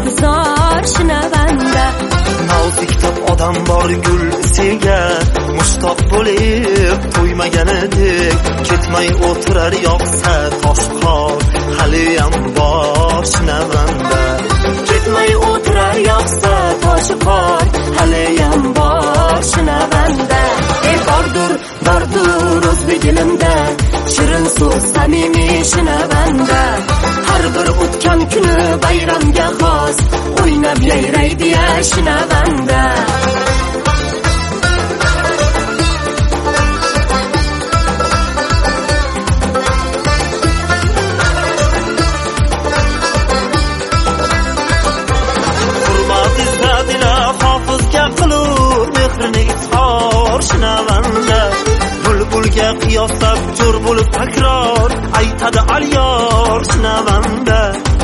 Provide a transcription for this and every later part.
intizor shinavanda. Nozik odam bor gul isiga mushtoq bo'lib to'ymagan edik. Ketmay o'tirar yoqsa tosh qor haliyam bor shinavanda. Ketmay o'tirar yoqsa tosh qor haliyam bor shinavanda. Bordur o'zbek elimda shirin so'z samimiy shinavanda. Har bir o'tgan kuni bayramga xos o'ynab yayraydi ya shinavanda. Hurmat izzatila hofizga qilur mehrini izhor shinavanda. Bulbulga qiyoslab jo'r bo'lib takror aytadi alyor shinavanda.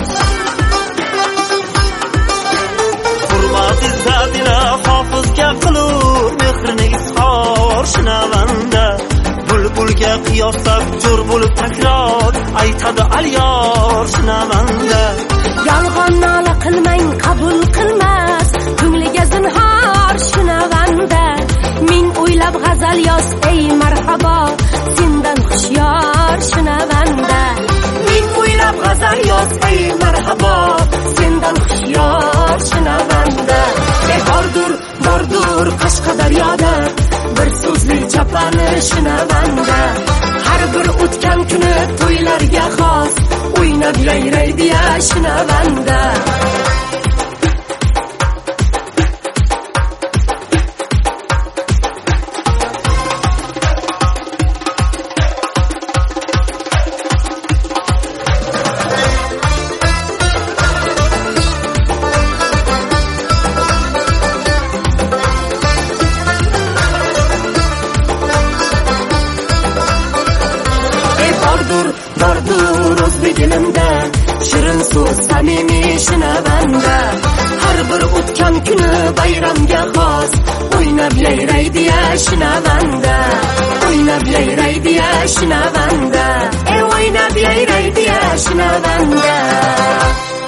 Hurmat izzatila hofizga qilur mehrini izhor shinavanda. Bulbulga qiyoslab jo'r bo'lib takror aytadi alyor shinavanda. Yolg'on nola qilmang, qabul qilmas ko'ngliga zinhor shinavanda. Men o'ylab g'azal yoz ey marhabo sendan xushyor shinavanda. Men o'ylab g'azal yoz ey marhabo sendan xushyor shinavanda. Bordur Qashqadaryoda bir so'zli chapani shinavanda. Har bir o'tgan kuni to'ylarga xos o'ynab yayraydi ya shinavanda. Bordur o'zbek elimda shirin so'z samimiy shinavanda. Har bir o'tgan kuni bayramga xos o'ynab yayraydi ya shinavanda. O'ynab yayraydi ya shinavanda. O'ynab yayraydi ya shinavanda.